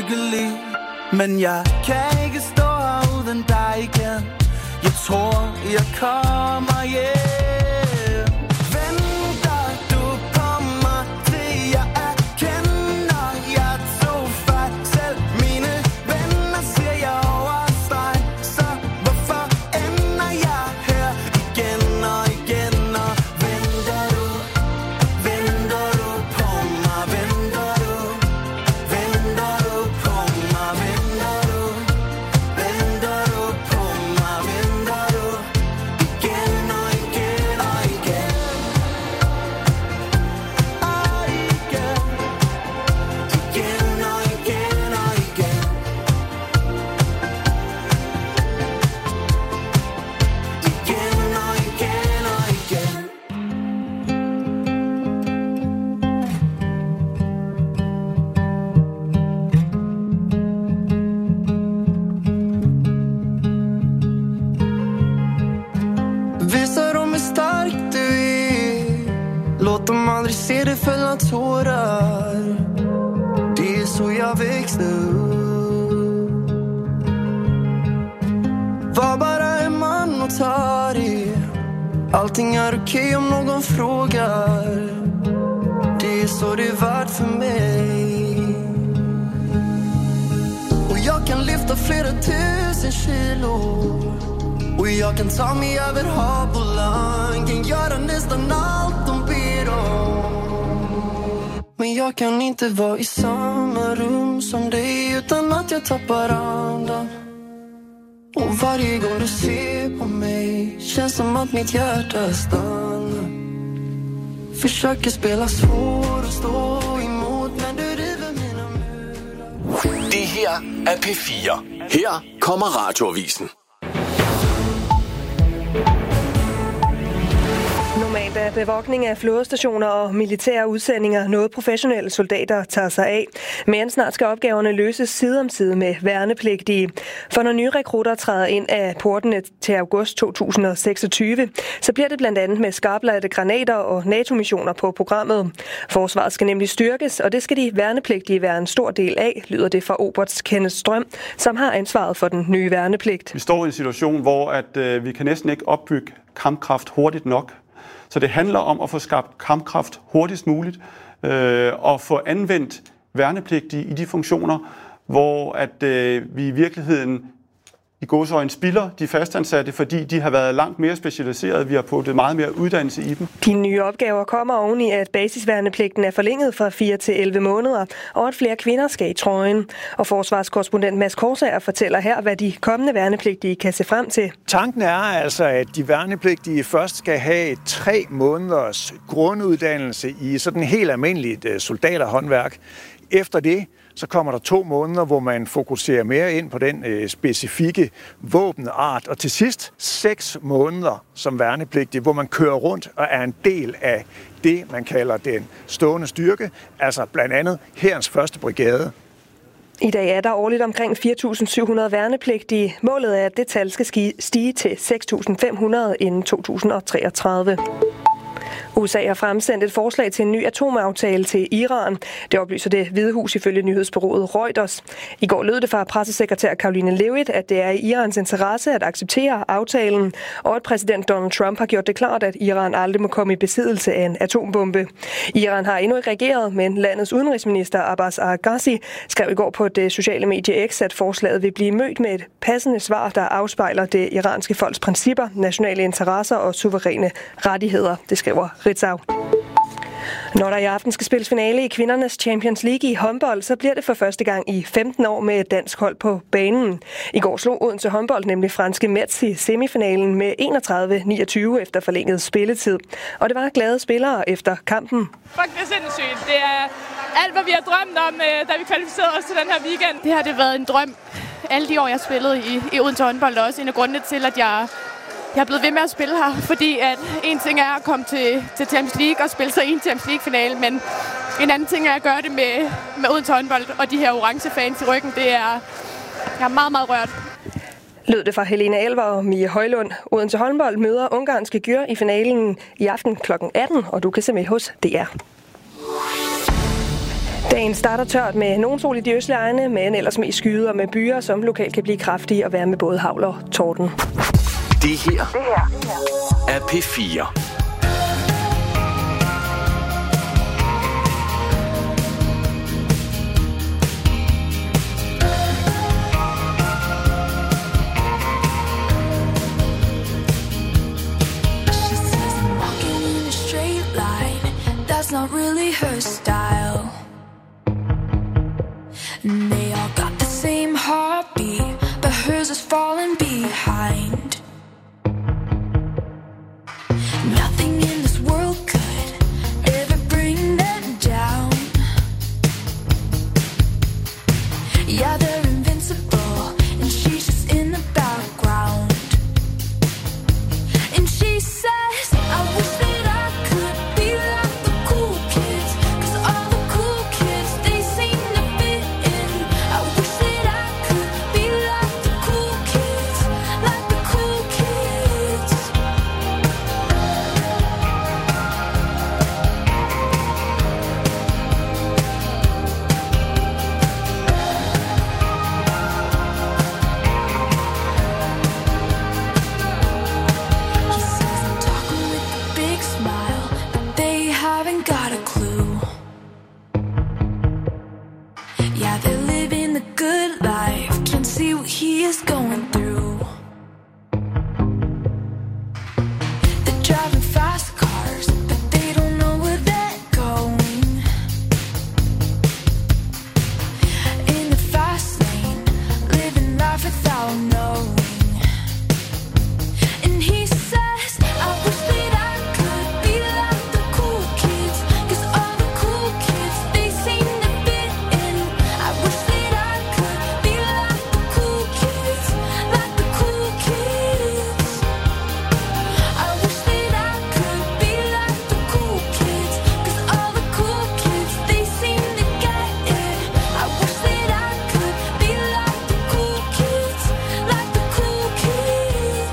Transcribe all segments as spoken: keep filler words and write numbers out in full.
lykkelig. Men jeg kan ikke stå her uden dig igen. Jeg tror, jeg kommer hjem. Venter du på mig, til jeg erkender, jeg tog fejl. Selv mine venner siger jeg overstreg. Så hvorfor ender jeg her igen og igen? Og venter du, venter du på mig? Venter du, venter du på mig? Venter du, venter du på mig? Venter du igen og igen og igen og igen, igen og igen og igen, igen og igen og igen. Visa dem hur stark du är. Låt dem aldrig se dig fälla tårar. Det är så jag växte upp. Var bara en man och ta det. Allting är okej om någon frågar. Det är så det är värt för mig. Och jag kan lyfta flera tusen kilo. Och jag kan ta mig över hav och land. Kan göra nästan allt de ber om. Men jag kan inte vara i samma rum som dig utan att jag tappar andan. Och varje gång du ser på mig känns som att mitt hjärta stannar. Försöker spela svår och stå emot, men du river mina murar. Det her er P fire. Her kommer Radioavisen. Normalt er bevogtning af flådestationer og militære udsendinger noget professionelle soldater tager sig af. Men snart skal opgaverne løses side om side med værnepligtige. For når nye rekrutter træder ind af portene til august to tusind og seksogtyve, så bliver det blandt andet med skarpladte granater og NATO-missioner på programmet. Forsvaret skal nemlig styrkes, og det skal de værnepligtige være en stor del af, lyder det fra oberst Kenneth Strøm, som har ansvaret for den nye værnepligt. Vi står i en situation, hvor at, øh, vi kan næsten ikke opbygge kampkraft hurtigt nok. Så det handler om at få skabt kampkraft hurtigst muligt øh, og få anvendt værnepligtige i de funktioner, hvor at, øh, vi i virkeligheden i gåseøjne spilder de fastansatte, fordi de har været langt mere specialiserede. Vi har puttet meget mere uddannelse i dem. De nye opgaver kommer oven i, at basisværnepligten er forlænget fra fire til elleve måneder, og at flere kvinder skal i trøjen. Og forsvarskorrespondent Mads Korsager fortæller her, hvad de kommende værnepligtige kan se frem til. Tanken er altså, at de værnepligtige først skal have tre måneders grunduddannelse i sådan helt almindeligt soldaterhåndværk. Efter det så kommer der to måneder, hvor man fokuserer mere ind på den øh, specifikke våbenart. Og til sidst seks måneder som værnepligtig, hvor man kører rundt og er en del af det, man kalder den stående styrke. Altså blandt andet hærens første brigade. I dag er der årligt omkring fire tusind syv hundrede værnepligtige. Målet er, at det tal skal stige til seks tusind fem hundrede inden to tusind og treogtredive. U S A har fremsendt et forslag til en ny atomaftale til Iran. Det oplyser Det Hvide Hus ifølge nyhedsbureauet Reuters. I går lød det fra pressesekretær Karoline Leavitt, at det er i Irans interesse at acceptere aftalen, og at præsident Donald Trump har gjort det klart, at Iran aldrig må komme i besiddelse af en atombombe. Iran har endnu ikke reageret, men landets udenrigsminister Abbas Arghazi skrev i går på det sociale medie X, at forslaget vil blive mødt med et passende svar, der afspejler det iranske folks principper, nationale interesser og suveræne rettigheder, det skriver Ritzau. Når der i aften skal spilles finale i kvindernes Champions League i håndbold, så bliver det for første gang i femten år med et dansk hold på banen. I går slog Odense håndbold nemlig franske Metz i semifinalen med enogtredive niogtyve efter forlænget spilletid. Og det var glade spillere efter kampen. Fuck, det er sindssygt. Det er alt, hvad vi har drømt om, da vi kvalificerede os til den her weekend. Det har det været en drøm. Alle de år, jeg spillede i, i Odense håndbold, er også en af grundene til, at jeg... Jeg er blevet ved med at spille her, fordi at en ting er at komme til, til Champions League og spille sig i en Champions League-finale, men en anden ting er at gøre det med, med Odense håndbold og de her orange fans i ryggen. Det er, jeg er meget, meget rørt. Lød det fra Helena Elver og Mie Højlund. Odense håndbold møder ungarske Gyr i finalen i aften klokken atten, og du kan se med hos D R. Dagen starter tørt med nogen sol i de østlige egne, men ellers med skyder og med byer, som lokalt kan blive kraftige og være med både hagl og torden. Det her, det her er P fire. That's not really her style. And they all got the same heartbeat, but hers is falling behind. Nothing in this world could ever bring them down. Yeah, they're invincible, and she's just in the background. And she says, I wish that I could be like the cool kids, 'cause all the cool kids, they seem to fit in. I wish that I could be like the cool kids, like the cool kids. He says I'm talking with a big smile, but they haven't got a clue. Yeah, they're living the good life, can't see what he is going through. They're driving fast cars, but they don't know where they're going. In the fast lane, living life without knowing. And he says, I wish that I could be like the cool kids, 'cause all the cool kids, they seem to fit in. I wish that I could be like the cool kids, like the cool kids. I wish that I could be like the cool kids, 'cause all the cool kids, they seem to get it. I wish that I could be like the cool kids, like the cool kids.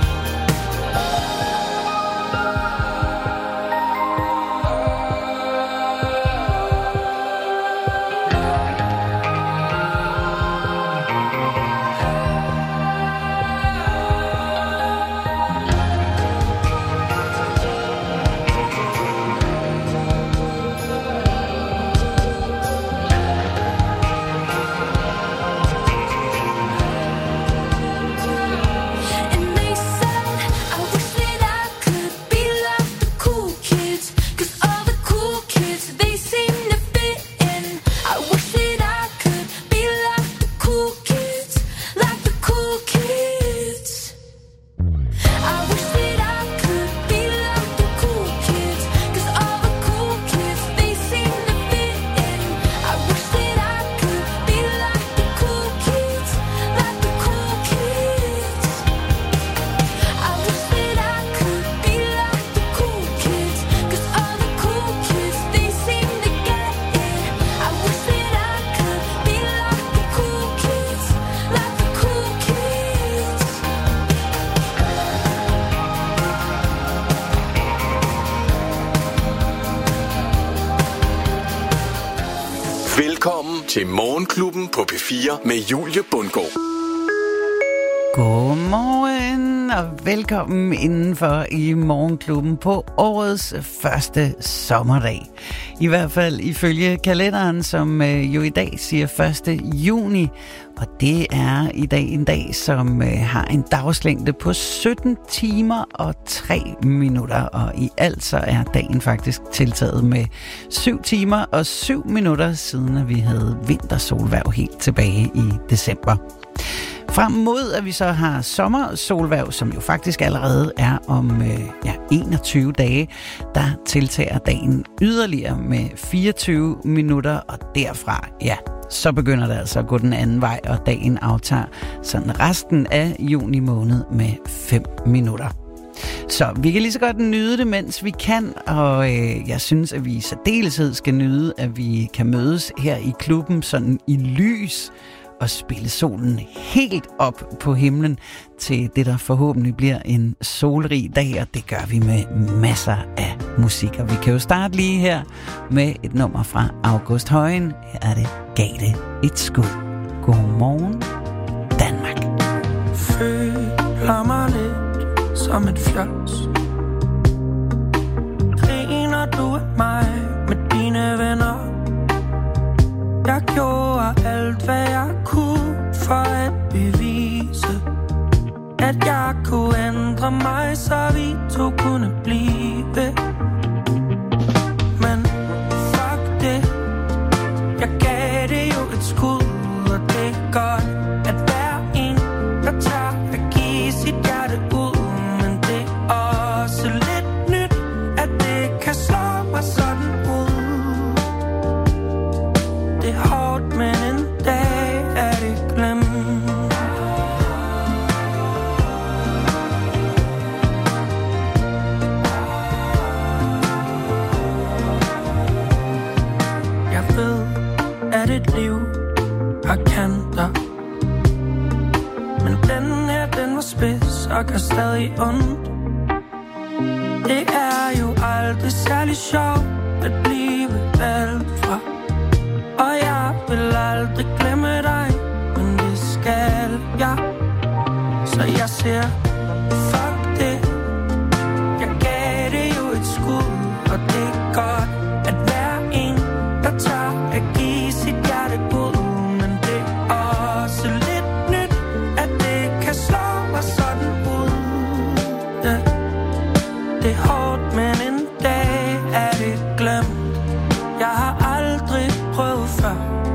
And they said, I wish that I could be like the cool kids, 'cause all the cool kids, they seem to fit in. I wish that I could be like the cool kids, like the cool kids. I wish that I could be like the cool kids, 'cause all the cool kids, they seem to fit in. I wish that I could be like the cool kids, like the cool kids. I wish that I could be like the cool kids, 'cause all the cool kids, they seem to get it. I wish that I could be like the cool kids, like the cool kids. Velkommen til Morgenklubben på P fire med Julie Bundgaard. Godmorgen og velkommen indenfor i Morgenklubben på årets første sommerdag. I hvert fald ifølge kalenderen, som øh, jo i dag siger første juni. Og det er i dag en dag, som øh, har en dagslængde på sytten timer og tre minutter. Og i alt så er dagen faktisk tiltaget med syv timer og syv minutter, siden at vi havde vintersolværv helt tilbage i december. Frem mod, at vi så har sommersolværv, som jo faktisk allerede er om øh, ja, enogtyve dage, der tiltager dagen yderligere med fireogtyve minutter, og derfra, ja, så begynder det altså at gå den anden vej, og dagen aftager sådan resten af juni måned med fem minutter. Så vi kan lige så godt nyde det, mens vi kan, og øh, jeg synes, at vi i særdeleshed skal nyde, at vi kan mødes her i klubben sådan i lys at spille solen helt op på himlen til det, der forhåbentlig bliver en solrig dag, og det gør vi med masser af musik. Og vi kan jo starte lige her med et nummer fra August Højen. Her er det Gav det et skud. Godmorgen, Danmark. Føler mig lidt som et fjols. Griner du af mig med dine venner? Jeg gjorde alt, hvad jeg kunne for at bevise, at jeg kunne ændre mig, så vi to kunne blive. Men fuck det, jeg gav det jo et skud, og det er godt, at hver en, der tør at give sit hjerte ud. Men det er også lidt nyt, at det kan slå mig sådan ud. Det er hårdt, men en dag er det glemt. Jeg ved, at et liv har kanter, men den her, den var spids og gør stadig ondt. Det er jo aldrig særlig sjovt at blive valgt fra, og jeg vil aldrig glemme dig, men det skal jeg. Så jeg siger, fuck det, jeg gav det jo et skud, og det er godt, at hver en, der tør at give sit hjerte ud. Men det er også lidt nyt, at det kan slå mig sådan ud. Ja. Det er hårdt, men en dag er det glemt. Jeg har aldrig prøvet før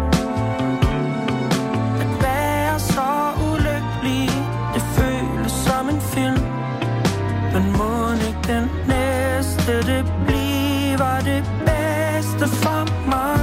at være så ulykkelig. Det føles som en film, men må ikke den næste, det bliver det bedste for mig.